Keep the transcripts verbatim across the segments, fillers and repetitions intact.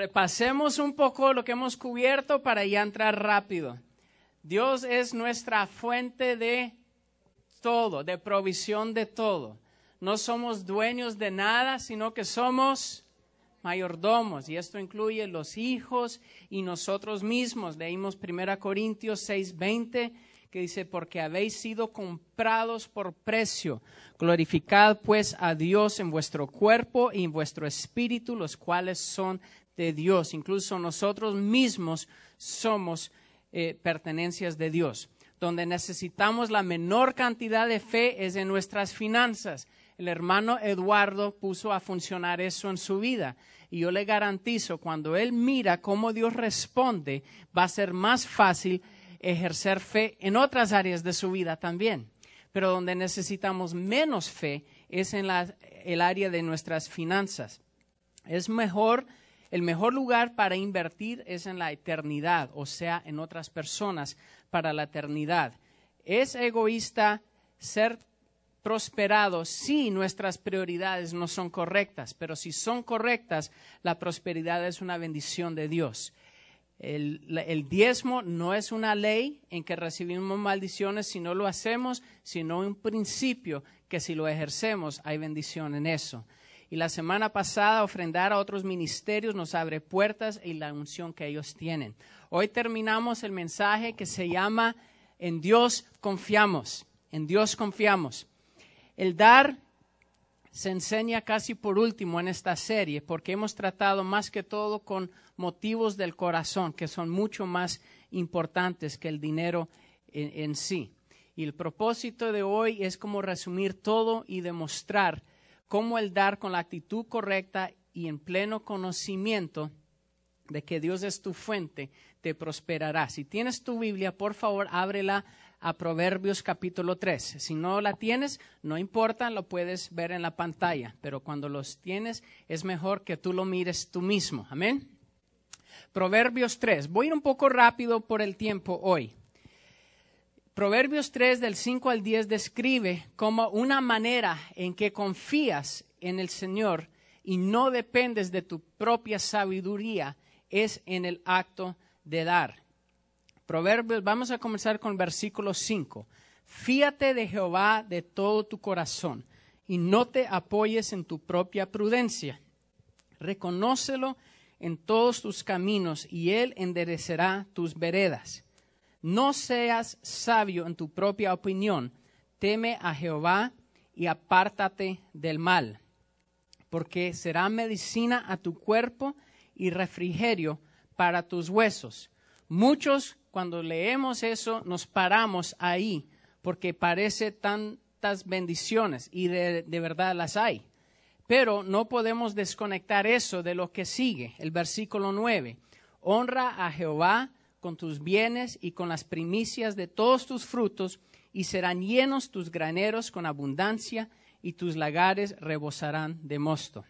Repasemos un poco lo que hemos cubierto para ya entrar rápido. Dios es nuestra fuente de todo, de provisión de todo. No somos dueños de nada, sino que somos mayordomos. Y esto incluye los hijos y nosotros mismos. Leímos primera Corintios seis veinte, que dice, porque habéis sido comprados por precio. Glorificad pues a Dios en vuestro cuerpo y en vuestro espíritu, los cuales son de Dios. Incluso nosotros mismos somos eh, pertenencias de Dios. Donde necesitamos la menor cantidad de fe es en nuestras finanzas. El hermano Eduardo puso a funcionar eso en su vida. Y yo le garantizo, cuando él mira cómo Dios responde, va a ser más fácil ejercer fe en otras áreas de su vida también. Pero donde necesitamos menos fe es en la, el área de nuestras finanzas. Es mejor, el mejor lugar para invertir es en la eternidad, o sea, en otras personas para la eternidad. Es egoísta ser prosperado si nuestras prioridades no son correctas, pero si son correctas, la prosperidad es una bendición de Dios. El, el diezmo no es una ley en que recibimos maldiciones si no lo hacemos, sino un principio que si lo ejercemos hay bendición en eso. Y la semana pasada ofrendar a otros ministerios nos abre puertas y la unción que ellos tienen. Hoy terminamos el mensaje que se llama En Dios confiamos, en Dios confiamos. El dar se enseña casi por último en esta serie porque hemos tratado más que todo con motivos del corazón que son mucho más importantes que el dinero en, en sí. Y el propósito de hoy es como resumir todo y demostrar cómo el dar con la actitud correcta y en pleno conocimiento de que Dios es tu fuente te prosperará. Si tienes tu Biblia, por favor, ábrela a Proverbios capítulo tres. Si no la tienes, no importa, lo puedes ver en la pantalla, pero cuando los tienes es mejor que tú lo mires tú mismo. Amén. Proverbios tres. Voy a ir un poco rápido por el tiempo hoy. Proverbios tres del cinco al diez describe como una manera en que confías en el Señor y no dependes de tu propia sabiduría es en el acto de dar. Proverbios, vamos a comenzar con el versículo cinco. Fíate de Jehová de todo tu corazón y no te apoyes en tu propia prudencia. Reconócelo en todos tus caminos y Él enderecerá tus veredas. No seas sabio en tu propia opinión. Teme a Jehová y apártate del mal, porque será medicina a tu cuerpo y refrigerio para tus huesos. Muchos, cuando leemos eso, nos paramos ahí, porque parece tantas bendiciones, y de, de verdad las hay. Pero no podemos desconectar eso de lo que sigue, el versículo nueve. Honra a Jehová con tus bienes y con las primicias de todos tus frutos, y serán llenos tus graneros con abundancia, y tus lagares rebosarán de mosto.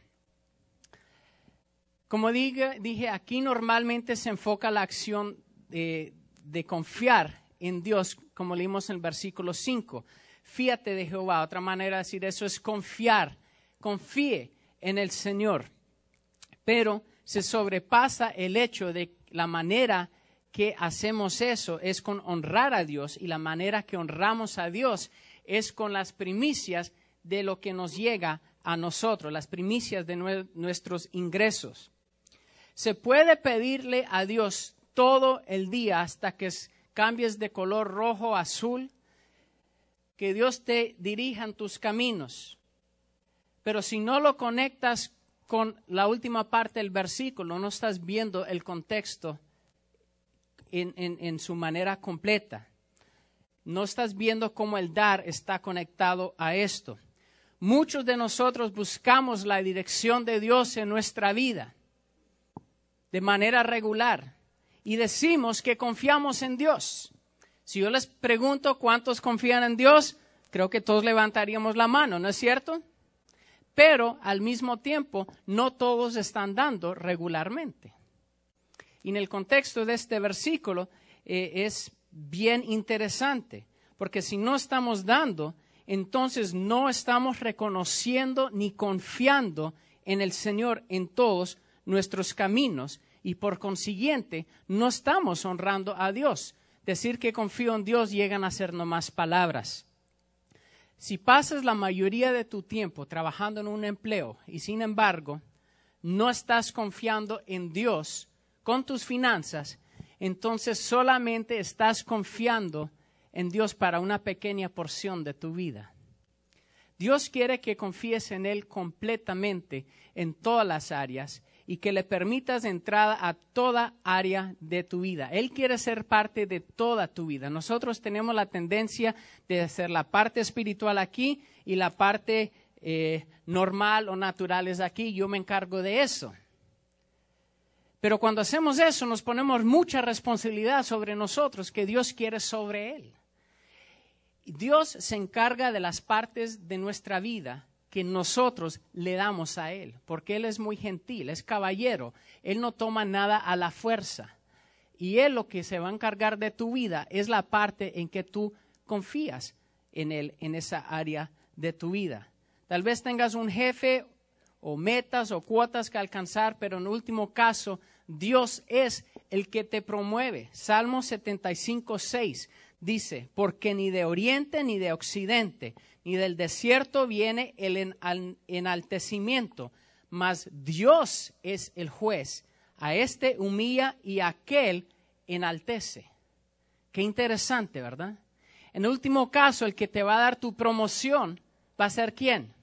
Como dije, dije, aquí normalmente se enfoca la acción de, de confiar en Dios, como leímos en el versículo cinco. Fíate de Jehová. Otra manera de decir eso es confiar. Confíe en el Señor. Pero se sobrepasa el hecho de la manera que hacemos eso es con honrar a Dios, y la manera que honramos a Dios es con las primicias de lo que nos llega a nosotros, las primicias de nue- nuestros ingresos. Se puede pedirle a Dios todo el día hasta que cambies de color rojo, azul, que Dios te dirija en tus caminos. Pero si no lo conectas con la última parte del versículo, no estás viendo el contexto en, en, en su manera completa. No estás viendo cómo el dar está conectado a esto. Muchos de nosotros buscamos la dirección de Dios en nuestra vida de manera regular y decimos que confiamos en Dios. Si yo les pregunto cuántos confían en Dios, creo que todos levantaríamos la mano, ¿no es cierto? Pero al mismo tiempo no todos están dando regularmente. Y en el contexto de este versículo eh, es bien interesante, porque si no estamos dando, entonces no estamos reconociendo ni confiando en el Señor en todos nuestros caminos y por consiguiente no estamos honrando a Dios. Decir que confío en Dios llegan a ser nomás palabras. Si pasas la mayoría de tu tiempo trabajando en un empleo y sin embargo no estás confiando en Dios con tus finanzas, entonces solamente estás confiando en Dios para una pequeña porción de tu vida. Dios quiere que confíes en Él completamente en todas las áreas y que le permitas entrada a toda área de tu vida. Él quiere ser parte de toda tu vida. Nosotros tenemos la tendencia de hacer la parte espiritual aquí y la parte eh, normal o natural es aquí. Yo me encargo de eso. Pero cuando hacemos eso, nos ponemos mucha responsabilidad sobre nosotros que Dios quiere sobre Él. Dios se encarga de las partes de nuestra vida que nosotros le damos a Él, porque Él es muy gentil, es caballero. Él no toma nada a la fuerza. Y Él lo que se va a encargar de tu vida es la parte en que tú confías en Él, en esa área de tu vida. Tal vez tengas un jefe o metas o cuotas que alcanzar, pero en último caso, Dios es el que te promueve. Salmo setenta y cinco, seis dice, porque ni de oriente ni de occidente, ni del desierto viene el enaltecimiento, mas Dios es el juez. A este humilla y a aquel enaltece. Qué interesante, ¿verdad? En último caso, el que te va a dar tu promoción va a ser ¿quién?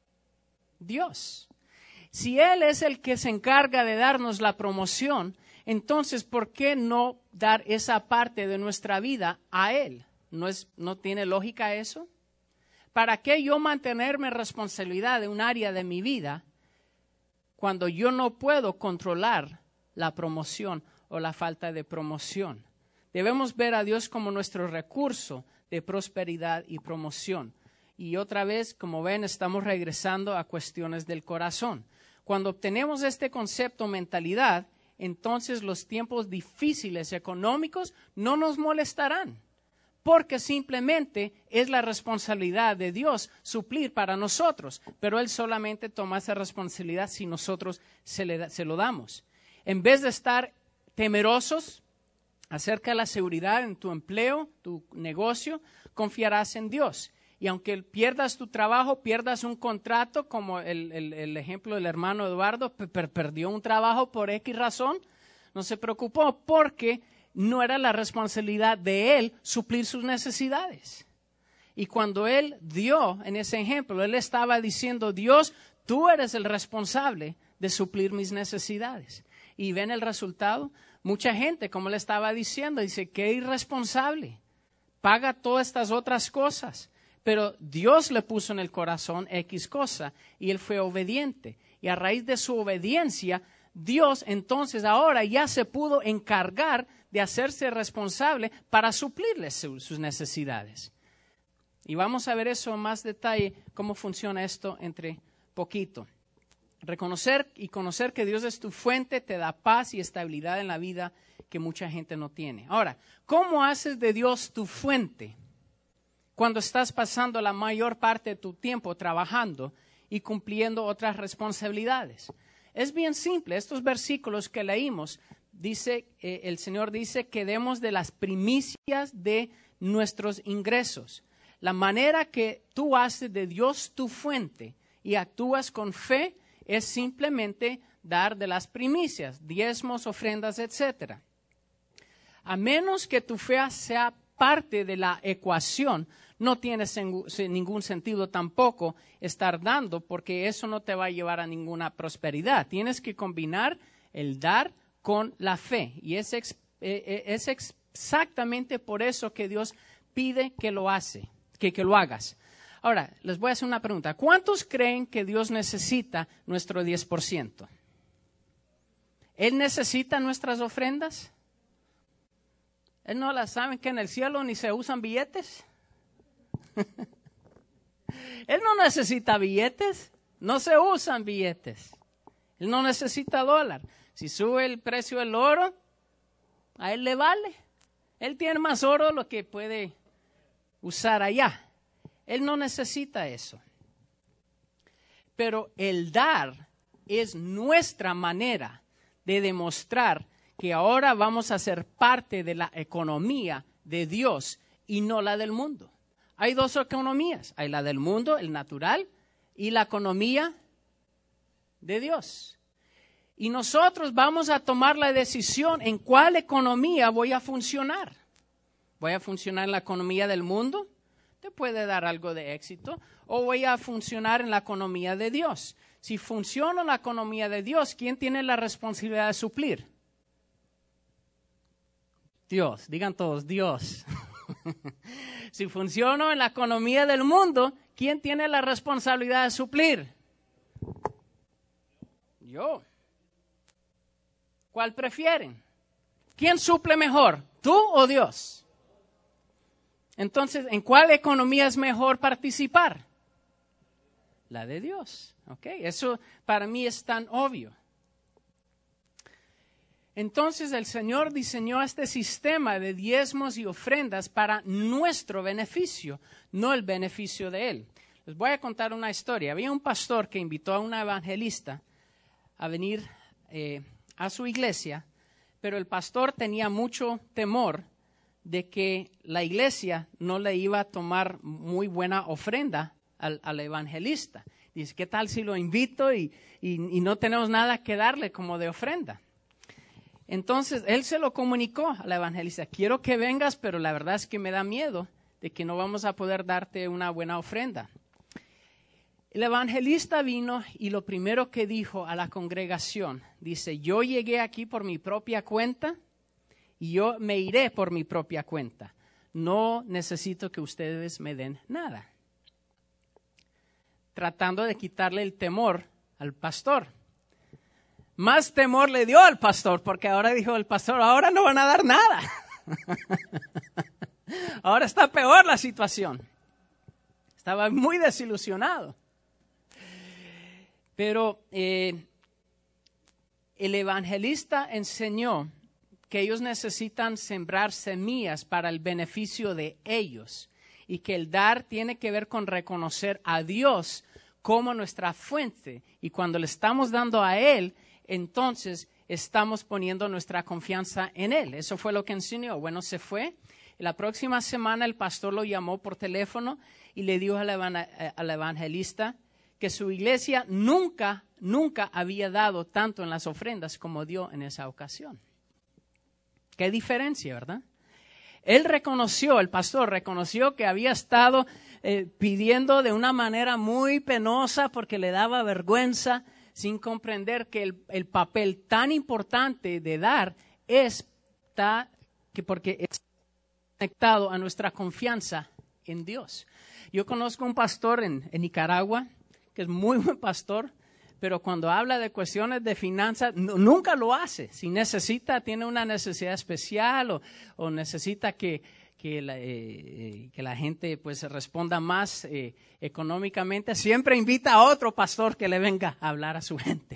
Dios. Si Él es el que se encarga de darnos la promoción, entonces, ¿por qué no dar esa parte de nuestra vida a Él? ¿No es, no tiene lógica eso? ¿Para qué yo mantenerme responsabilidad de un área de mi vida cuando yo no puedo controlar la promoción o la falta de promoción? Debemos ver a Dios como nuestro recurso de prosperidad y promoción. Y otra vez, como ven, estamos regresando a cuestiones del corazón. Cuando obtenemos este concepto o mentalidad, entonces los tiempos difíciles económicos no nos molestarán, porque simplemente es la responsabilidad de Dios suplir para nosotros, pero Él solamente toma esa responsabilidad si nosotros se, le, se lo damos. En vez de estar temerosos acerca de la seguridad en tu empleo, tu negocio, confiarás en Dios. Y aunque pierdas tu trabajo, pierdas un contrato, como el, el, el ejemplo del hermano Eduardo, per perdió un trabajo por X razón, no se preocupó porque no era la responsabilidad de él suplir sus necesidades. Y cuando él dio en ese ejemplo, él estaba diciendo, Dios, tú eres el responsable de suplir mis necesidades. Y ven el resultado. Mucha gente, como le estaba diciendo, dice, qué irresponsable, paga todas estas otras cosas. Pero Dios le puso en el corazón X cosa y él fue obediente. Y a raíz de su obediencia, Dios entonces ahora ya se pudo encargar de hacerse responsable para suplirle su, sus necesidades. Y vamos a ver eso en más detalle, cómo funciona esto entre poquito. Reconocer y conocer que Dios es tu fuente te da paz y estabilidad en la vida que mucha gente no tiene. Ahora, ¿cómo haces de Dios tu fuente cuando estás pasando la mayor parte de tu tiempo trabajando y cumpliendo otras responsabilidades? Es bien simple. Estos versículos que leímos, dice, eh, el Señor dice que demos de las primicias de nuestros ingresos. La manera que tú haces de Dios tu fuente y actúas con fe es simplemente dar de las primicias, diezmos, ofrendas, etcétera. A menos que tu fe sea parte de la ecuación, no tiene ningún sentido tampoco estar dando, porque eso no te va a llevar a ninguna prosperidad. Tienes que combinar el dar con la fe. Y es, ex, eh, es exactamente por eso que Dios pide que lo hace, que, que lo hagas. Ahora, les voy a hacer una pregunta. ¿Cuántos creen que Dios necesita nuestro diez por ciento? ¿Él necesita nuestras ofrendas? ¿Él no las sabe que en el cielo ni se usan billetes? Él no necesita billetes, no se usan billetes. Él no necesita dólar. Si sube el precio del oro, a él le vale. Él tiene más oro de lo que puede usar allá. Él no necesita eso. Pero el dar es nuestra manera de demostrar que ahora vamos a ser parte de la economía de Dios y no la del mundo. Hay dos economías, hay la del mundo, el natural, y la economía de Dios. Y nosotros vamos a tomar la decisión en cuál economía voy a funcionar. ¿Voy a funcionar en la economía del mundo? Te puede dar algo de éxito. ¿O voy a funcionar en la economía de Dios? Si funciona en la economía de Dios, ¿quién tiene la responsabilidad de suplir? Dios. Digan todos, Dios. Si funciono en la economía del mundo, ¿quién tiene la responsabilidad de suplir? Yo. ¿Cuál prefieren? ¿Quién suple mejor, tú o Dios? Entonces, ¿en cuál economía es mejor participar? La de Dios. ¿Okay? Eso para mí es tan obvio. Entonces el Señor diseñó este sistema de diezmos y ofrendas para nuestro beneficio, no el beneficio de Él. Les voy a contar una historia. Había un pastor que invitó a una evangelista a venir eh, a su iglesia, pero el pastor tenía mucho temor de que la iglesia no le iba a tomar muy buena ofrenda al, al evangelista. Dice, ¿qué tal si lo invito y, y, y no tenemos nada que darle como de ofrenda? Entonces, él se lo comunicó a la evangelista. Quiero que vengas, pero la verdad es que me da miedo de que no vamos a poder darte una buena ofrenda. El evangelista vino y lo primero que dijo a la congregación, dice, yo llegué aquí por mi propia cuenta y yo me iré por mi propia cuenta. No necesito que ustedes me den nada. Tratando de quitarle el temor al pastor. Más temor le dio al pastor, porque ahora dijo el pastor, ahora no van a dar nada. Ahora está peor la situación. Estaba muy desilusionado. Pero eh, el evangelista enseñó que ellos necesitan sembrar semillas para el beneficio de ellos y que el dar tiene que ver con reconocer a Dios como nuestra fuente. Y cuando le estamos dando a Él, entonces estamos poniendo nuestra confianza en Él. Eso fue lo que enseñó. Bueno, se fue. La próxima semana el pastor lo llamó por teléfono y le dijo al evangelista que su iglesia nunca, nunca había dado tanto en las ofrendas como dio en esa ocasión. Qué diferencia, ¿verdad? Él reconoció, el pastor reconoció que había estado eh, pidiendo de una manera muy penosa porque le daba vergüenza, sin comprender que el, el papel tan importante de dar es ta, que porque es conectado a nuestra confianza en Dios. Yo conozco un pastor en, en Nicaragua que es muy buen pastor, pero cuando habla de cuestiones de finanzas, no, nunca lo hace. Si necesita, tiene una necesidad especial o, o necesita que, que, la, eh, que la gente pues responda más eh, económicamente, siempre invita a otro pastor que le venga a hablar a su gente.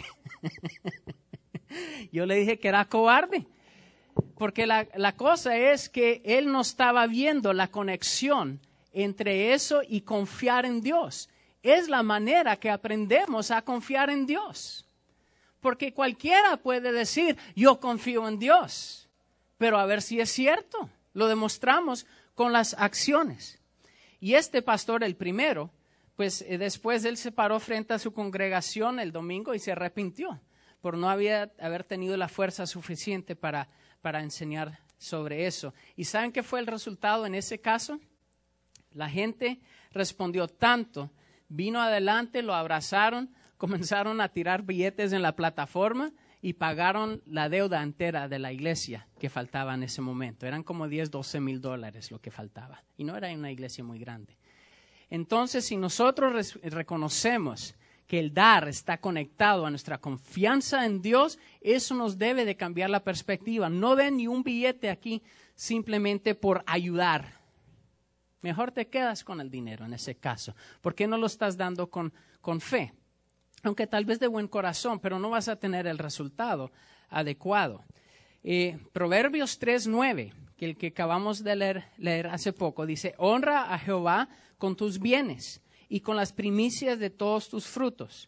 Yo le dije que era cobarde, porque la, la cosa es que él no estaba viendo la conexión entre eso y confiar en Dios. Es la manera que aprendemos a confiar en Dios. Porque cualquiera puede decir, yo confío en Dios. Pero a ver si es cierto. Lo demostramos con las acciones. Y este pastor, el primero, pues eh, después él se paró frente a su congregación el domingo y se arrepintió por no había, haber tenido la fuerza suficiente para, para enseñar sobre eso. ¿Y saben qué fue el resultado en ese caso? La gente respondió tanto. Vino adelante, lo abrazaron, comenzaron a tirar billetes en la plataforma y pagaron la deuda entera de la iglesia que faltaba en ese momento. Eran como diez, doce mil dólares lo que faltaba. Y no era una iglesia muy grande. Entonces, si nosotros reconocemos que el dar está conectado a nuestra confianza en Dios, eso nos debe de cambiar la perspectiva. No den ni un billete aquí simplemente por ayudar. Mejor te quedas con el dinero en ese caso. ¿Por qué no lo estás dando con, con fe? Aunque tal vez de buen corazón, pero no vas a tener el resultado adecuado. Eh, Proverbios tres nueve, que el que acabamos de leer, leer hace poco, dice, honra a Jehová con tus bienes y con las primicias de todos tus frutos.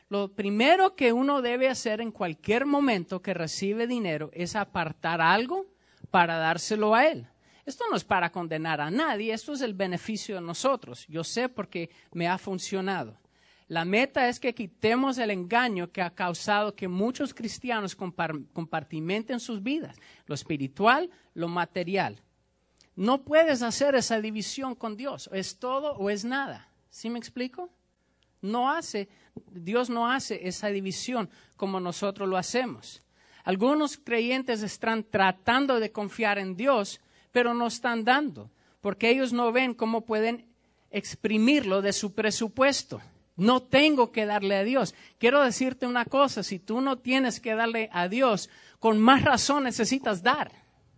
Lo primero que uno debe hacer en cualquier momento que recibe dinero es apartar algo para dárselo a Él. Esto no es para condenar a nadie, esto es el beneficio de nosotros. Yo sé porque me ha funcionado. La meta es que quitemos el engaño que ha causado que muchos cristianos compar- compartimenten sus vidas, lo espiritual, lo material. No puedes hacer esa división con Dios, es todo o es nada. ¿Sí me explico? No hace, Dios no hace esa división como nosotros lo hacemos. Algunos creyentes están tratando de confiar en Dios, pero no están dando, porque ellos no ven cómo pueden exprimirlo de su presupuesto. No tengo que darle a Dios. Quiero decirte una cosa, si tú no tienes que darle a Dios, con más razón necesitas dar.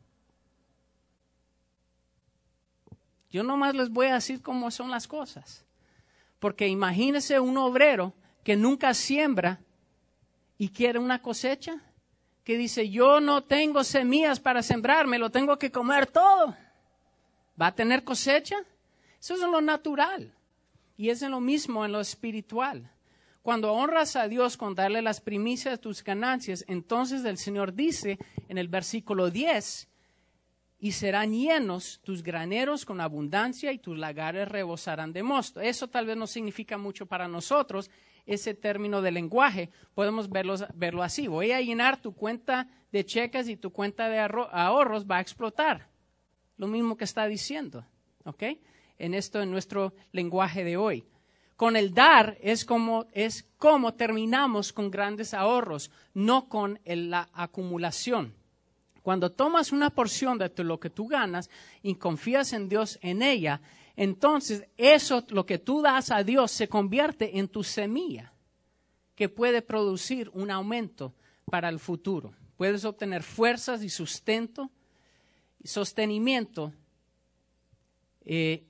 Yo nomás les voy a decir cómo son las cosas. Porque imagínese un obrero que nunca siembra y quiere una cosecha, que dice, yo no tengo semillas para sembrar, me lo tengo que comer todo. ¿Va a tener cosecha? Eso es lo natural. Y es lo mismo en lo espiritual. Cuando honras a Dios con darle las primicias de tus ganancias, entonces el Señor dice en el versículo diez, y serán llenos tus graneros con abundancia y tus lagares rebosarán de mosto. Eso tal vez no significa mucho para nosotros, ese término de lenguaje. Podemos verlo, verlo así. Voy a llenar tu cuenta de cheques y tu cuenta de ahorros va a explotar. Lo mismo que está diciendo, ¿ok? En esto, en nuestro lenguaje de hoy. Con el dar es como, es como terminamos con grandes ahorros, no con el, la acumulación. Cuando tomas una porción de lo que tú ganas y confías en Dios en ella, entonces eso, lo que tú das a Dios, se convierte en tu semilla, que puede producir un aumento para el futuro. Puedes obtener fuerzas y sustento y sostenimiento. Eh,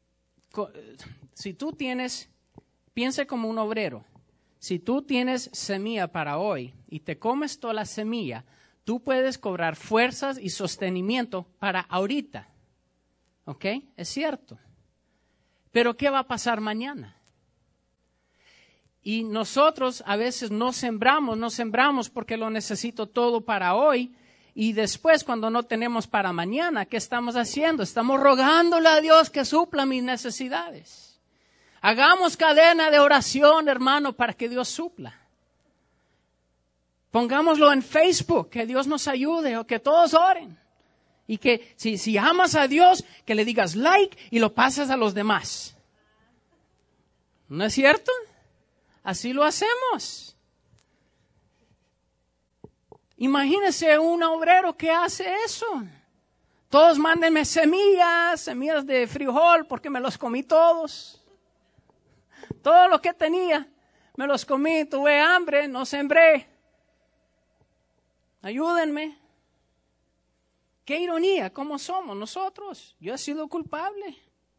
si tú tienes, piensa como un obrero, si tú tienes semilla para hoy y te comes toda la semilla, tú puedes cobrar fuerzas y sostenimiento para ahorita. ¿Ok? Es cierto. Pero ¿qué va a pasar mañana? Y nosotros a veces no sembramos, no sembramos porque lo necesito todo para hoy. Y después, cuando no tenemos para mañana, ¿qué estamos haciendo? Estamos rogándole a Dios que supla mis necesidades. Hagamos cadena de oración, hermano, para que Dios supla. Pongámoslo en Facebook, que Dios nos ayude o que todos oren. Y que si, si amas a Dios, que le digas like y lo pases a los demás. ¿No es cierto? Así lo hacemos. Imagínese un obrero que hace eso. Todos mándenme semillas, semillas de frijol, porque me los comí todos. Todo lo que tenía, me los comí, tuve hambre, no sembré. Ayúdenme. Qué ironía, ¿cómo somos nosotros? Yo he sido culpable.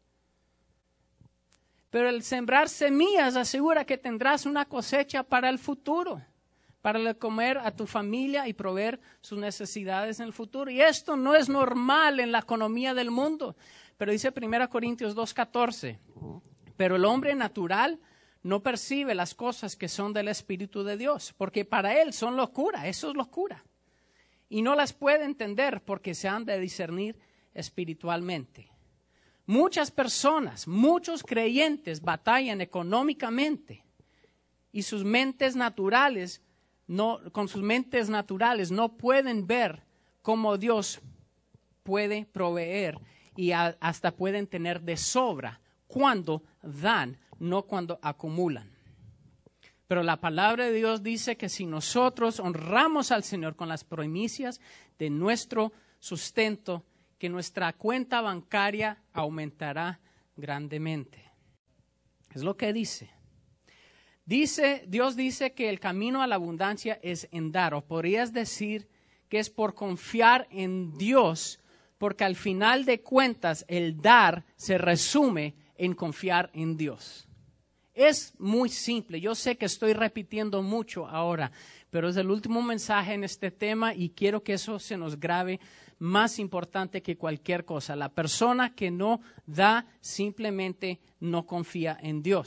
Pero el sembrar semillas asegura que tendrás una cosecha para el futuro, para comer a tu familia y proveer sus necesidades en el futuro. Y esto no es normal en la economía del mundo. Pero dice primera Corintios dos catorce, pero el hombre natural no percibe las cosas que son del Espíritu de Dios, porque para él son locura, eso es locura. Y no las puede entender porque se han de discernir espiritualmente. Muchas personas, muchos creyentes batallan económicamente y sus mentes naturales, no, con sus mentes naturales no pueden ver cómo Dios puede proveer y a, hasta pueden tener de sobra cuando dan, no cuando acumulan. Pero la palabra de Dios dice que si nosotros honramos al Señor con las primicias de nuestro sustento, que nuestra cuenta bancaria aumentará grandemente. Es lo que dice. Dice, Dios dice que el camino a la abundancia es en dar, o podrías decir que es por confiar en Dios, porque al final de cuentas el dar se resume en confiar en Dios. Es muy simple, yo sé que estoy repitiendo mucho ahora, pero es el último mensaje en este tema y quiero que eso se nos grabe más importante que cualquier cosa. La persona que no da simplemente no confía en Dios.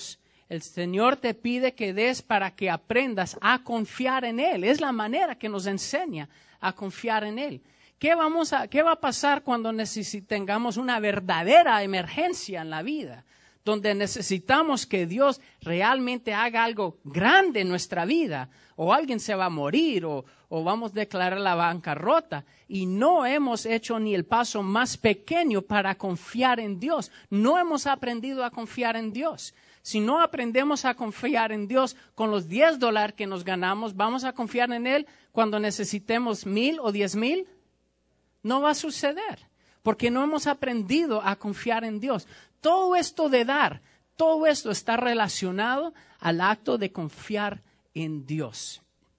El Señor te pide que des para que aprendas a confiar en Él. Es la manera que nos enseña a confiar en Él. ¿Qué, vamos a, qué va a pasar cuando tengamos una verdadera emergencia en la vida? Donde necesitamos que Dios realmente haga algo grande en nuestra vida, o alguien se va a morir, o, o vamos a declarar la bancarrota, y no hemos hecho ni el paso más pequeño para confiar en Dios. No hemos aprendido a confiar en Dios. Si no aprendemos a confiar en Dios con los diez dólares que nos ganamos, ¿vamos a confiar en Él cuando necesitemos mil o diez mil? No va a suceder, porque no hemos aprendido a confiar en Dios. Todo esto de dar, todo esto está relacionado al acto de confiar en Dios.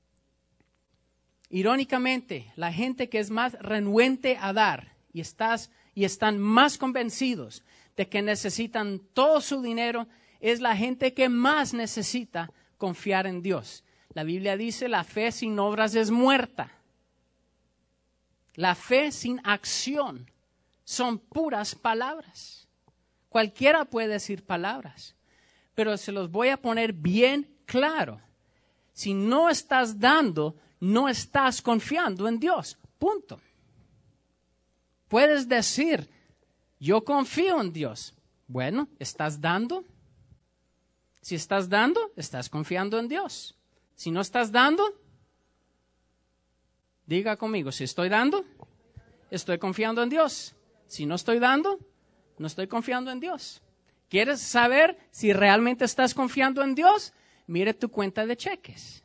Irónicamente, la gente que es más renuente a dar y, estás, y están más convencidos de que necesitan todo su dinero, es la gente que más necesita confiar en Dios. La Biblia dice, la fe sin obras es muerta. La fe sin acción son puras palabras. Cualquiera puede decir palabras, pero se los voy a poner bien claro. Si no estás dando, no estás confiando en Dios. Punto. Puedes decir, yo confío en Dios. Bueno, ¿estás dando? Si estás dando, estás confiando en Dios. Si no estás dando, diga conmigo, si estoy dando, estoy confiando en Dios. Si no estoy dando, no estoy confiando en Dios. ¿Quieres saber si realmente estás confiando en Dios? Mire tu cuenta de cheques.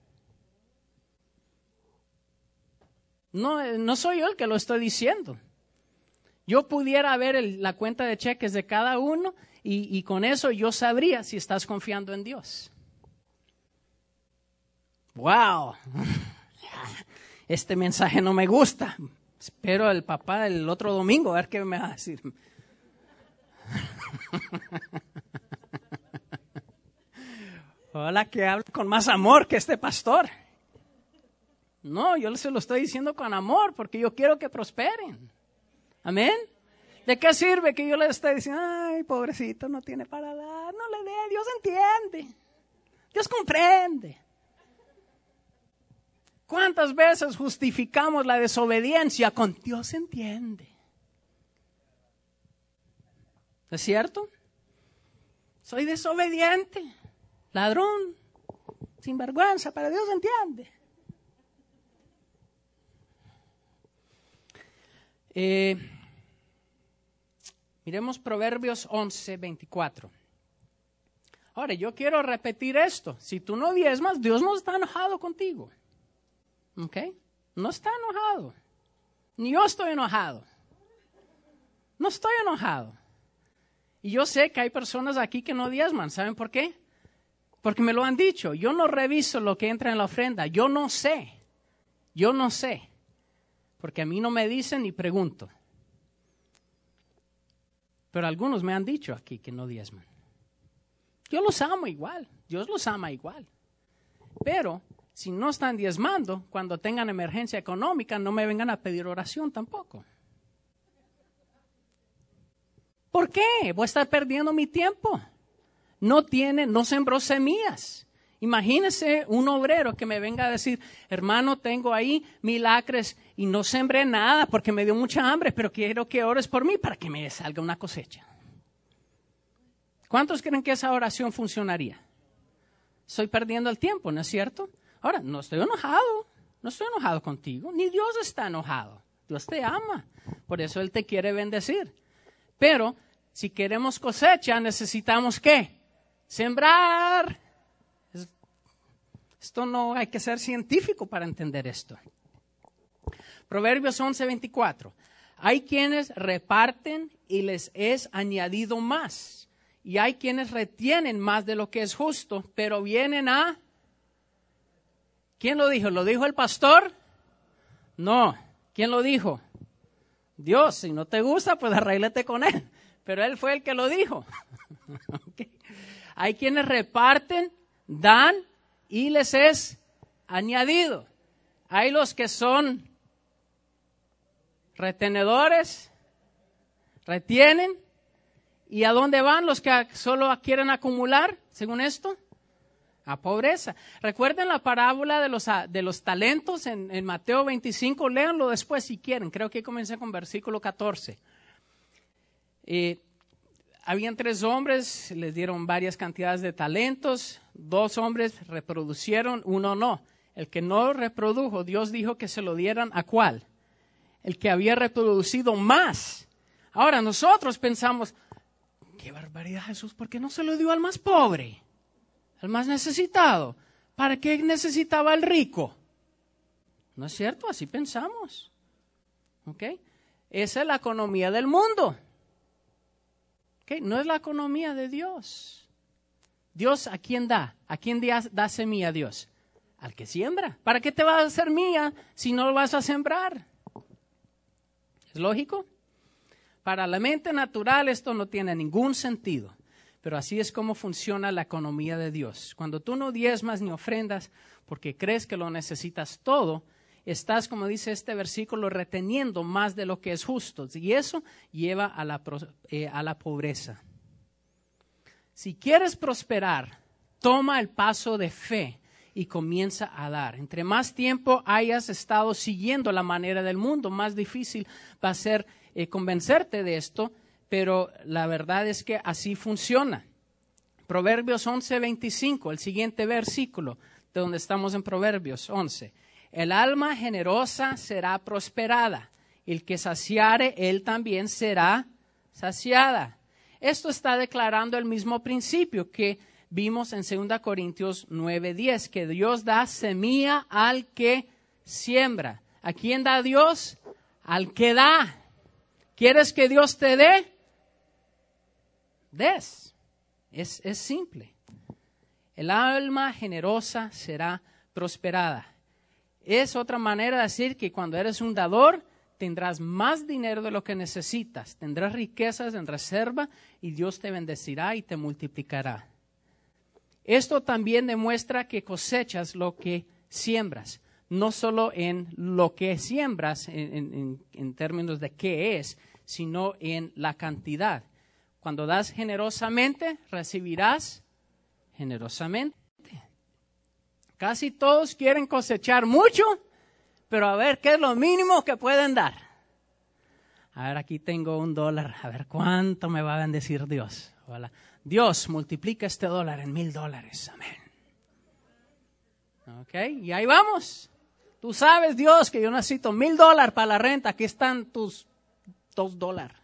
No, no soy yo el que lo estoy diciendo. Yo pudiera ver el, la cuenta de cheques de cada uno y, y con eso yo sabría si estás confiando en Dios. ¡Wow! Este mensaje no me gusta. Espero el papá el otro domingo a ver qué me va a decir. Hola, que habla con más amor que este pastor. No, yo se lo estoy diciendo con amor porque yo quiero que prosperen. Amén. ¿De qué sirve que yo le esté diciendo, ay, pobrecito, no tiene para dar? No le dé, Dios entiende. Dios comprende. ¿Cuántas veces justificamos la desobediencia con Dios entiende? ¿Es cierto? Soy desobediente, ladrón, sinvergüenza, pero Dios entiende. Eh, miremos Proverbios once, veinticuatro. Ahora, yo quiero repetir esto. Si tú no diezmas, Dios no está enojado contigo. ¿Ok? No está enojado. Ni yo estoy enojado. No estoy enojado. Y yo sé que hay personas aquí que no diezman. ¿Saben por qué? Porque me lo han dicho. Yo no reviso lo que entra en la ofrenda. Yo no sé. Yo no sé. Porque a mí no me dicen ni pregunto. Pero algunos me han dicho aquí que no diezman. Yo los amo igual. Dios los ama igual. Pero si no están diezmando, cuando tengan emergencia económica, no me vengan a pedir oración tampoco. ¿Por qué? Voy a estar perdiendo mi tiempo. No tiene, no sembró semillas. Imagínese un obrero que me venga a decir, hermano, tengo ahí mil acres y no sembré nada porque me dio mucha hambre, pero quiero que ores por mí para que me salga una cosecha. ¿Cuántos creen que esa oración funcionaría? Estoy perdiendo el tiempo, ¿no es cierto? Ahora, no estoy enojado, no estoy enojado contigo, ni Dios está enojado. Dios te ama, por eso Él te quiere bendecir. Pero si queremos cosecha, necesitamos ¿qué? Sembrar. Esto no hay que ser científico para entender esto. Proverbios once, veinticuatro. Hay quienes reparten y les es añadido más. Y hay quienes retienen más de lo que es justo, pero vienen a... ¿Quién lo dijo? ¿Lo dijo el pastor? No. ¿Quién lo dijo? Dios. Si no te gusta, pues arréglate con él. Pero él fue el que lo dijo. Okay. Hay quienes reparten, dan y les es añadido. Hay los que son retenedores, retienen ¿Y a dónde van los que solo quieren acumular, según esto? A pobreza. Recuerden la parábola de los, de los talentos en, en Mateo veinticinco, léanlo después si quieren, creo que comienza con versículo catorce. Eh, habían tres hombres, les dieron varias cantidades de talentos, dos hombres reproducieron, uno no. El que no reprodujo, Dios dijo que se lo dieran ¿a cuál? El que había reproducido más. Ahora nosotros pensamos, qué barbaridad Jesús, ¿por qué no se lo dio al más pobre? Al más necesitado. ¿Para qué necesitaba el rico? ¿No es cierto? Así pensamos. ¿Ok? Esa es la economía del mundo. ¿Ok? No es la economía de Dios. Dios, ¿a quién da? ¿A quién da, da semilla a Dios? Al que siembra. ¿Para qué te va a hacer mía si no lo vas a sembrar? ¿Es lógico? Para la mente natural esto no tiene ningún sentido. Pero así es como funciona la economía de Dios. Cuando tú no diezmas ni ofrendas porque crees que lo necesitas todo, estás, como dice este versículo, reteniendo más de lo que es justo. Y eso lleva a la, eh, a la pobreza. Si quieres prosperar, toma el paso de fe y comienza a dar. Entre más tiempo hayas estado siguiendo la manera del mundo, más difícil va a ser eh, convencerte de esto. Pero la verdad es que así funciona. Proverbios once, veinticinco, el siguiente versículo de donde estamos en Proverbios once. El alma generosa será prosperada. El que saciare, él también será saciada. Esto está declarando el mismo principio que vimos en segunda Corintios nueve, diez, que Dios da semilla al que siembra. ¿A quién da Dios? Al que da. ¿Quieres que Dios te dé? Des. Es, es simple. El alma generosa será prosperada. Es otra manera de decir que cuando eres un dador, tendrás más dinero de lo que necesitas. Tendrás riquezas en reserva y Dios te bendecirá y te multiplicará. Esto también demuestra que cosechas lo que siembras. No solo en lo que siembras, en, en, en términos de qué es, sino en la cantidad. Cuando das generosamente, recibirás generosamente. Casi todos quieren cosechar mucho, pero a ver, ¿qué es lo mínimo que pueden dar? A ver, aquí tengo un dólar, a ver, ¿cuánto me va a bendecir Dios? Hola. Dios, multiplica este dólar en mil dólares, amén. Ok, y ahí vamos. Tú sabes, Dios, que yo necesito mil dólares para la renta, aquí están tus dos dólares.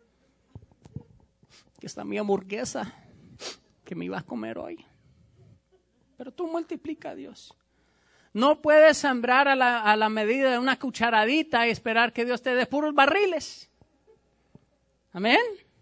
Aquí está mi hamburguesa que me iba a comer hoy. Pero tú multiplica, Dios. No puedes sembrar a la, a la medida de una cucharadita y esperar que Dios te dé puros barriles. Amén.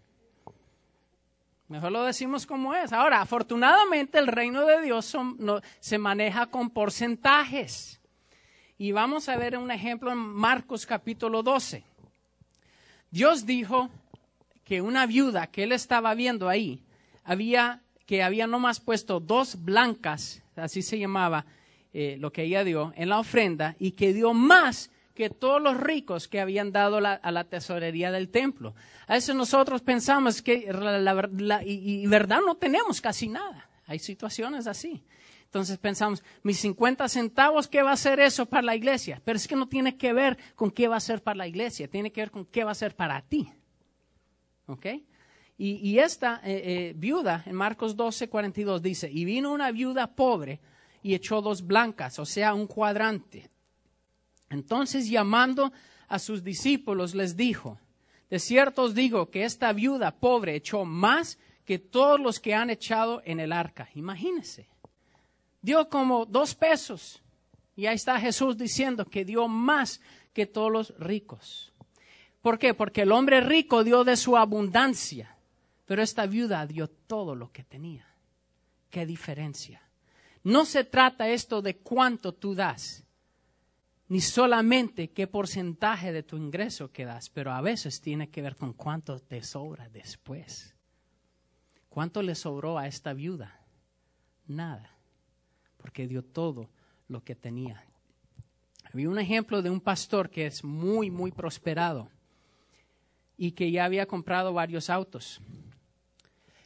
Mejor lo decimos como es. Ahora, afortunadamente el reino de Dios son, no, se maneja con porcentajes. Y vamos a ver un ejemplo en Marcos capítulo doce. Dios dijo que una viuda que él estaba viendo ahí, había, que había nomás puesto dos blancas, así se llamaba eh, lo que ella dio, en la ofrenda, y que dio más que todos los ricos que habían dado la, a la tesorería del templo. A veces nosotros pensamos que la, la, la, y, y verdad no tenemos casi nada. Hay situaciones así. Entonces pensamos, mis cincuenta centavos, ¿qué va a ser eso para la iglesia? Pero es que no tiene que ver con qué va a ser para la iglesia, tiene que ver con qué va a ser para ti. ¿Ok? Y, y esta eh, eh, viuda en Marcos doce, cuarenta y dos dice, y vino una viuda pobre y echó dos blancas, o sea, un cuadrante. Entonces llamando a sus discípulos les dijo, de cierto os digo que esta viuda pobre echó más que todos los que han echado en el arca. Imagínense, dio como dos pesos y ahí está Jesús diciendo que dio más que todos los ricos. ¿Por qué? Porque el hombre rico dio de su abundancia, pero esta viuda dio todo lo que tenía. ¿Qué diferencia? No se trata esto de cuánto tú das, ni solamente qué porcentaje de tu ingreso que das, pero a veces tiene que ver con cuánto te sobra después. ¿Cuánto le sobró a esta viuda? Nada, porque dio todo lo que tenía. Había un ejemplo de un pastor que es muy, muy prosperado y que ya había comprado varios autos.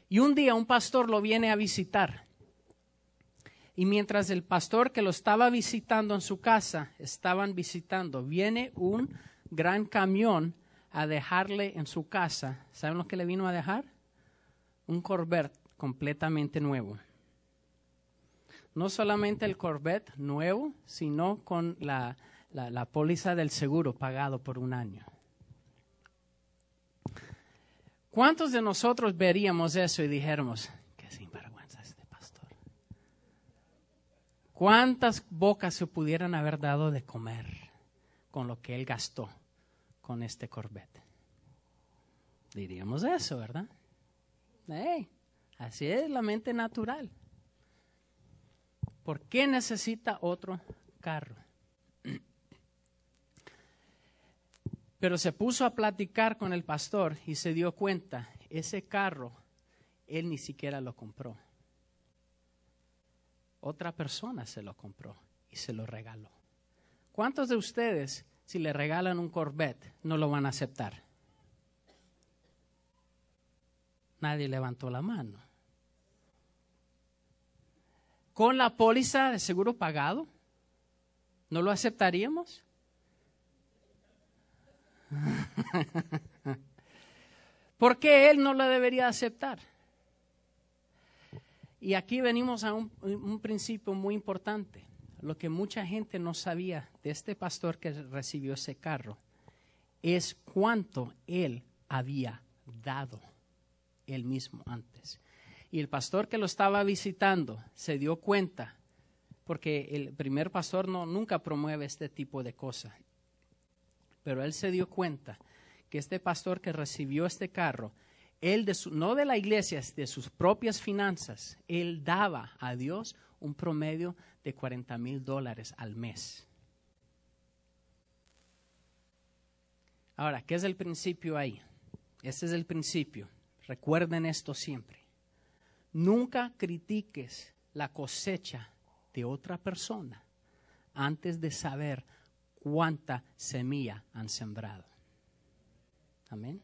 Y un día un pastor lo viene a visitar. Y mientras el pastor que lo estaba visitando en su casa, estaban visitando, viene un gran camión a dejarle en su casa. ¿Saben lo que le vino a dejar? Un Corvette completamente nuevo. No solamente el Corvette nuevo, sino con la, la, la póliza del seguro pagado por un año. ¿Cuántos de nosotros veríamos eso y dijéramos, qué sinvergüenza este pastor? ¿Cuántas bocas se pudieran haber dado de comer con lo que él gastó con este Corvette? Diríamos eso, ¿verdad? Hey, así es la mente natural. ¿Por qué necesita otro carro? Pero se puso a platicar con el pastor y se dio cuenta, ese carro, él ni siquiera lo compró. Otra persona se lo compró y se lo regaló. ¿Cuántos de ustedes, si le regalan un Corvette, no lo van a aceptar? Nadie levantó la mano. ¿Con la póliza de seguro pagado? ¿No lo aceptaríamos? ¿Por qué él no lo debería aceptar? Y aquí venimos a un, un principio muy importante. Lo que mucha gente no sabía de este pastor que recibió ese carro es cuánto él había dado él mismo antes. Y el pastor que lo estaba visitando se dio cuenta, porque el primer pastor no, nunca promueve este tipo de cosas. Pero él se dio cuenta que este pastor que recibió este carro, él de su, no de la iglesia, de sus propias finanzas, él daba a Dios un promedio de cuarenta mil dólares al mes. Ahora, ¿qué es el principio ahí? Ese es el principio. Recuerden esto siempre. Nunca critiques la cosecha de otra persona antes de saber cuánta semilla han sembrado. Amén.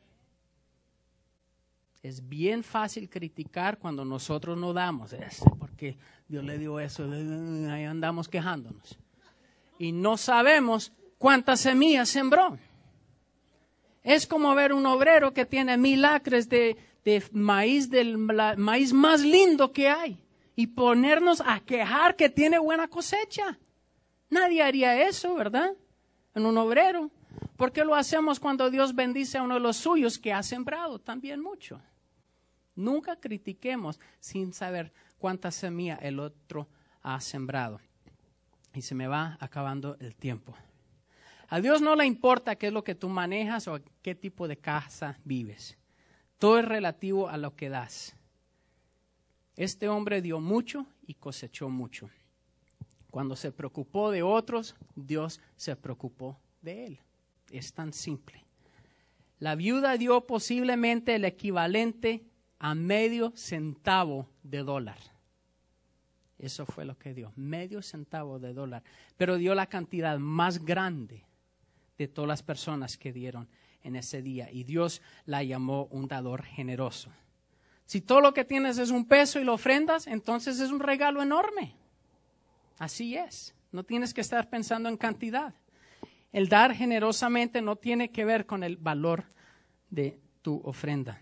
Es bien fácil criticar cuando nosotros no damos. Ese, porque Dios le dio eso, ahí andamos quejándonos. Y no sabemos cuántas semillas sembró. Es como ver un obrero que tiene mil acres de, de maíz, del la, maíz más lindo que hay, y ponernos a quejar que tiene buena cosecha. Nadie haría eso, ¿verdad? En un obrero. ¿Por qué lo hacemos cuando Dios bendice a uno de los suyos que ha sembrado también mucho? Nunca critiquemos sin saber cuánta semilla el otro ha sembrado. Y se me va acabando el tiempo. A Dios no le importa qué es lo que tú manejas o qué tipo de casa vives. Todo es relativo a lo que das. Este hombre dio mucho y cosechó mucho. Cuando se preocupó de otros, Dios se preocupó de él. Es tan simple. La viuda dio posiblemente el equivalente a medio centavo de dólar. Eso fue lo que dio, medio centavo de dólar. Pero dio la cantidad más grande de todas las personas que dieron en ese día. Y Dios la llamó un dador generoso. Si todo lo que tienes es un peso y lo ofrendas, entonces es un regalo enorme. Así es. No tienes que estar pensando en cantidad. El dar generosamente no tiene que ver con el valor de tu ofrenda.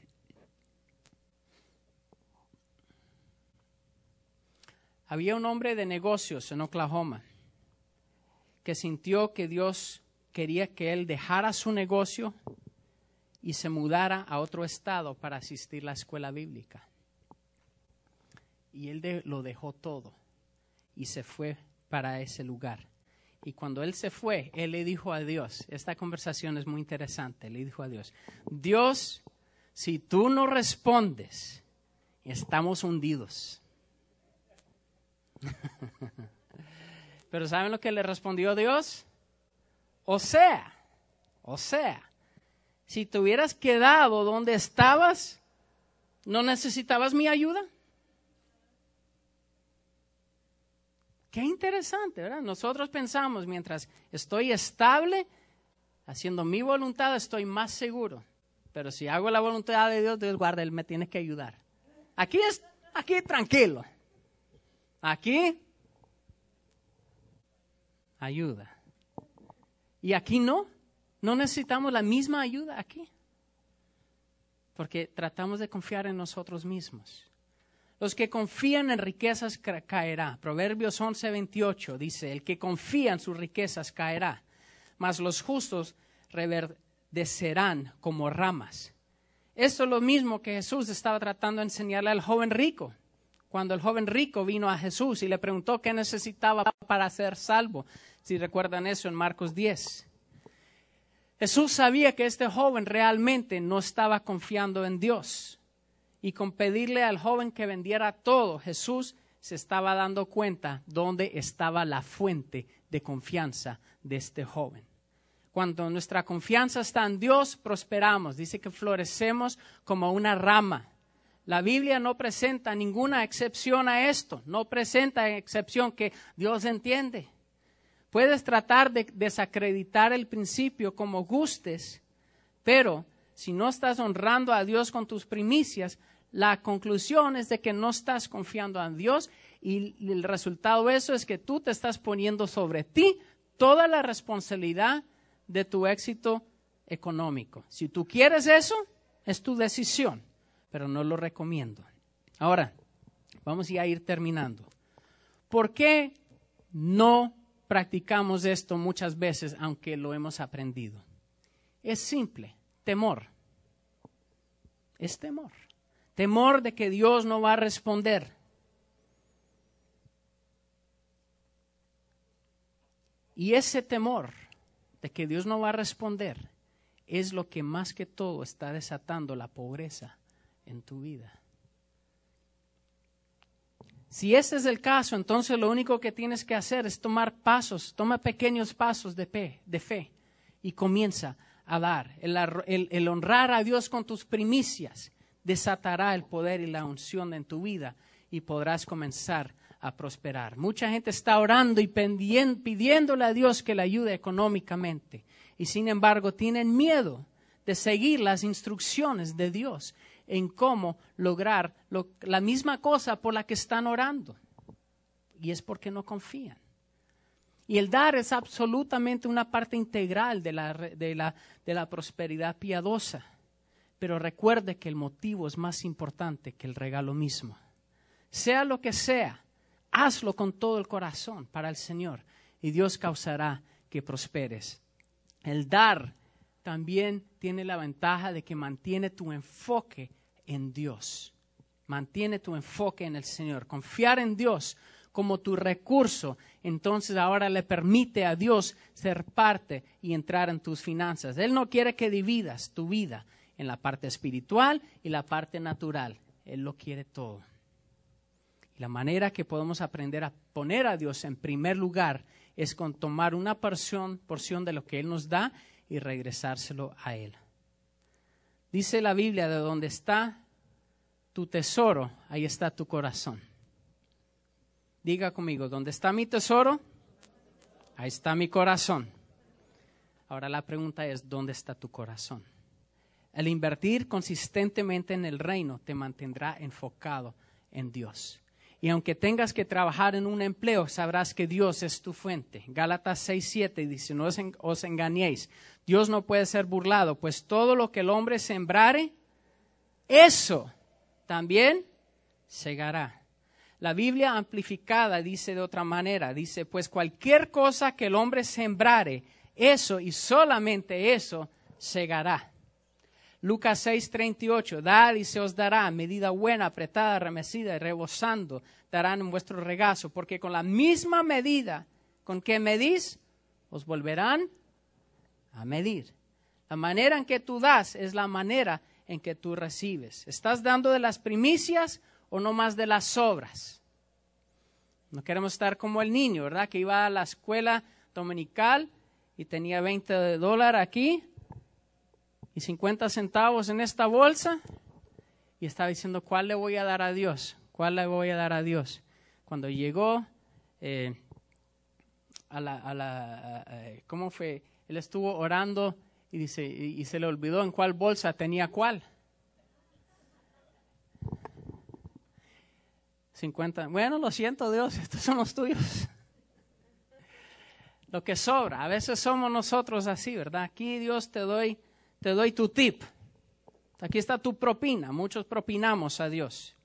Había un hombre de negocios en Oklahoma que sintió que Dios quería que él dejara su negocio y se mudara a otro estado para asistir a la escuela bíblica. Y él de, lo dejó todo y se fue para ese lugar. Y cuando él se fue, él le dijo a Dios, esta conversación es muy interesante, le dijo a Dios, Dios, si tú no respondes, estamos hundidos. Pero ¿saben lo que le respondió Dios? O sea, o sea, si te hubieras quedado donde estabas, ¿no necesitabas mi ayuda? Qué interesante, ¿verdad? Nosotros pensamos, mientras estoy estable, haciendo mi voluntad, estoy más seguro. Pero si hago la voluntad de Dios, Dios guarda, Él me tiene que ayudar. Aquí es, aquí tranquilo. Aquí, ayuda. Y aquí no, no necesitamos la misma ayuda aquí. Porque tratamos de confiar en nosotros mismos. Los que confían en riquezas caerá. Proverbios once veintiocho dice, el que confía en sus riquezas caerá, mas los justos reverdecerán como ramas. Esto es lo mismo que Jesús estaba tratando de enseñarle al joven rico. Cuando el joven rico vino a Jesús y le preguntó qué necesitaba para ser salvo. Si recuerdan eso en Marcos diez. Jesús sabía que este joven realmente no estaba confiando en Dios. Y con pedirle al joven que vendiera todo, Jesús se estaba dando cuenta dónde estaba la fuente de confianza de este joven. Cuando nuestra confianza está en Dios, prosperamos. Dice que florecemos como una rama. La Biblia no presenta ninguna excepción a esto. No presenta excepción que Dios entiende. Puedes tratar de desacreditar el principio como gustes, pero si no estás honrando a Dios con tus primicias, la conclusión es de que no estás confiando en Dios y el resultado de eso es que tú te estás poniendo sobre ti toda la responsabilidad de tu éxito económico. Si tú quieres eso, es tu decisión, pero no lo recomiendo. Ahora, vamos ya a ir terminando. ¿Por qué no practicamos esto muchas veces, aunque lo hemos aprendido? Es simple, temor. Es temor. Temor de que Dios no va a responder. Y ese temor de que Dios no va a responder es lo que más que todo está desatando la pobreza en tu vida. Si ese es el caso, entonces lo único que tienes que hacer es tomar pasos, toma pequeños pasos de fe, de fe y comienza a dar. El, el, el honrar a Dios con tus primicias desatará el poder y la unción en tu vida y podrás comenzar a prosperar. Mucha gente está orando y pidiéndole a Dios que le ayude económicamente y sin embargo tienen miedo de seguir las instrucciones de Dios en cómo lograr lo, la misma cosa por la que están orando. Y es porque no confían. Y el dar es absolutamente una parte integral de la, de la, de la prosperidad piadosa. Pero recuerde que el motivo es más importante que el regalo mismo. Sea lo que sea, hazlo con todo el corazón para el Señor y Dios causará que prosperes. El dar también tiene la ventaja de que mantiene tu enfoque en Dios. Mantiene tu enfoque en el Señor. Confiar en Dios como tu recurso, entonces ahora le permite a Dios ser parte y entrar en tus finanzas. Él no quiere que dividas tu vida en la parte espiritual y la parte natural. Él lo quiere todo. Y la manera que podemos aprender a poner a Dios en primer lugar es con tomar una porción, porción de lo que Él nos da y regresárselo a Él. Dice la Biblia, de donde está tu tesoro, ahí está tu corazón. Diga conmigo, ¿dónde está mi tesoro? Ahí está mi corazón. Ahora la pregunta es, ¿dónde está tu corazón? El invertir consistentemente en el reino te mantendrá enfocado en Dios. Y aunque tengas que trabajar en un empleo, sabrás que Dios es tu fuente. Gálatas seis siete dice, no os engañéis, Dios no puede ser burlado, pues todo lo que el hombre sembrare, eso también segará. La Biblia amplificada dice de otra manera, dice, pues cualquier cosa que el hombre sembrare, eso y solamente eso segará. Lucas seis treinta y ocho, dad y se os dará, medida buena, apretada, remecida y rebosando, darán en vuestro regazo, porque con la misma medida con que medís, os volverán a medir. La manera en que tú das es la manera en que tú recibes. ¿Estás dando de las primicias o no más de las sobras? No queremos estar como el niño, ¿verdad? Que iba a la escuela dominical y tenía veinte dólares aquí y cincuenta centavos en esta bolsa y estaba diciendo, ¿cuál le voy a dar a Dios? ¿Cuál le voy a dar a Dios? Cuando llegó eh, a la, a la a, a, ¿cómo fue? Él estuvo orando y dice y, y se le olvidó en cuál bolsa tenía cuál. cincuenta. Bueno, lo siento, Dios, estos son los tuyos. Lo que sobra. A veces somos nosotros así, ¿verdad? Aquí, Dios, te doy, te doy tu tip. Aquí está tu propina. Muchos propinamos a Dios.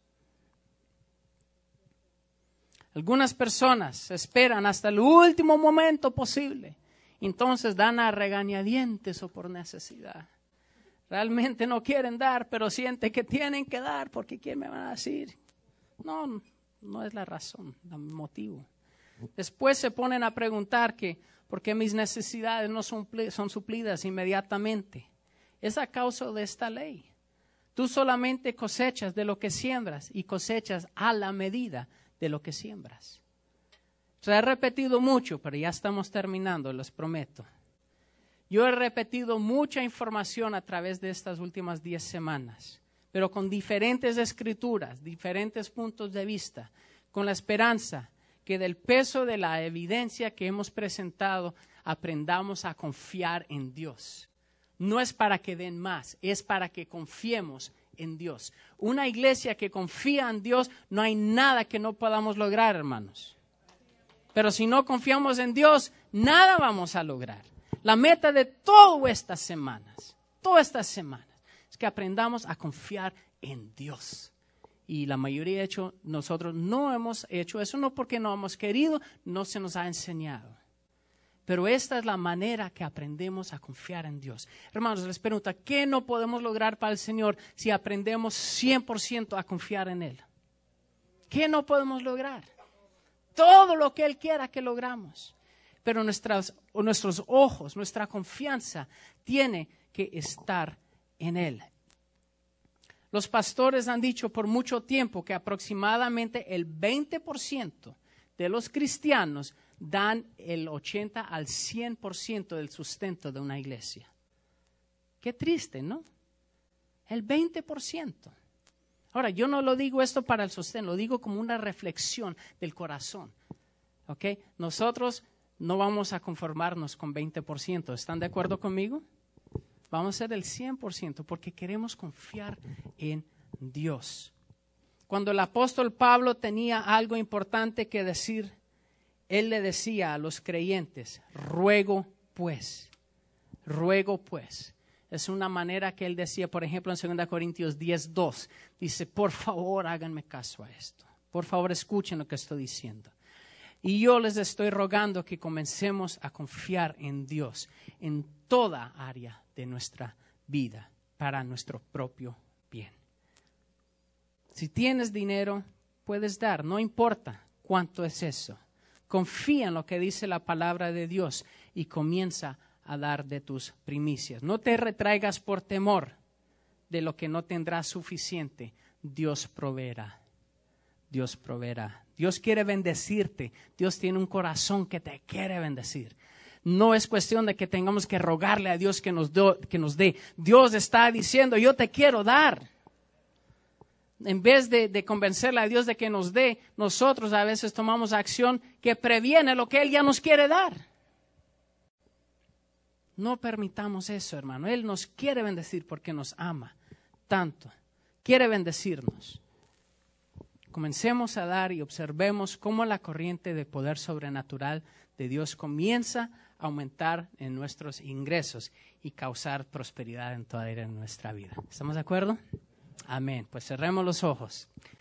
Algunas personas esperan hasta el último momento posible. Entonces dan a regañadientes o por necesidad. Realmente no quieren dar, pero sienten que tienen que dar porque ¿quién me va a decir? No, no es la razón, el motivo. Después se ponen a preguntar que por qué mis necesidades no son, son suplidas inmediatamente. Es a causa de esta ley. Tú solamente cosechas de lo que siembras y cosechas a la medida de lo que siembras. Se ha repetido mucho, pero ya estamos terminando, les prometo. Yo he repetido mucha información a través de estas últimas diez semanas, pero con diferentes escrituras, diferentes puntos de vista, con la esperanza que del peso de la evidencia que hemos presentado aprendamos a confiar en Dios. No es para que den más, es para que confiemos en Dios. Una iglesia que confía en Dios, no hay nada que no podamos lograr, hermanos. Pero si no confiamos en Dios, nada vamos a lograr. La meta de todas estas semanas, todas estas semanas, es que aprendamos a confiar en Dios. Y la mayoría de hecho, nosotros no hemos hecho eso, no porque no hemos querido, no se nos ha enseñado. Pero esta es la manera que aprendemos a confiar en Dios. Hermanos, les pregunto, ¿qué no podemos lograr para el Señor si aprendemos cien por ciento a confiar en Él? ¿Qué no podemos lograr? Todo lo que Él quiera que logramos. Pero nuestras, nuestros ojos, nuestra confianza tiene que estar en Él. Los pastores han dicho por mucho tiempo que aproximadamente el veinte por ciento de los cristianos dan el ochenta al cien por ciento del sustento de una iglesia. Qué triste, ¿no? El veinte por ciento. Ahora, yo no lo digo esto para el sostén, lo digo como una reflexión del corazón. ¿Ok? Nosotros no vamos a conformarnos con veinte por ciento. ¿Están de acuerdo conmigo? Vamos a ser el cien por ciento porque queremos confiar en Dios. Cuando el apóstol Pablo tenía algo importante que decir, él le decía a los creyentes, ruego pues, ruego pues. Es una manera que él decía, por ejemplo, en segunda Corintios diez, dos, dice, por favor, háganme caso a esto. Por favor, escuchen lo que estoy diciendo. Y yo les estoy rogando que comencemos a confiar en Dios en toda área de nuestra vida para nuestro propio bien. Si tienes dinero, puedes dar, no importa cuánto es eso. Confía en lo que dice la palabra de Dios y comienza a dar de tus primicias. No te retraigas por temor de lo que no tendrás suficiente. Dios proveerá. Dios proveerá. Dios quiere bendecirte. Dios tiene un corazón que te quiere bendecir. No es cuestión de que tengamos que rogarle a Dios que nos, do, que nos dé. Dios está diciendo, yo te quiero dar. En vez de, de convencerle a Dios de que nos dé, nosotros a veces tomamos acción que previene lo que Él ya nos quiere dar. No permitamos eso, hermano. Él nos quiere bendecir porque nos ama tanto. Quiere bendecirnos. Comencemos a dar y observemos cómo la corriente de poder sobrenatural de Dios comienza a aumentar en nuestros ingresos y causar prosperidad en toda área de nuestra vida. ¿Estamos de acuerdo? Amén. Pues cerremos los ojos.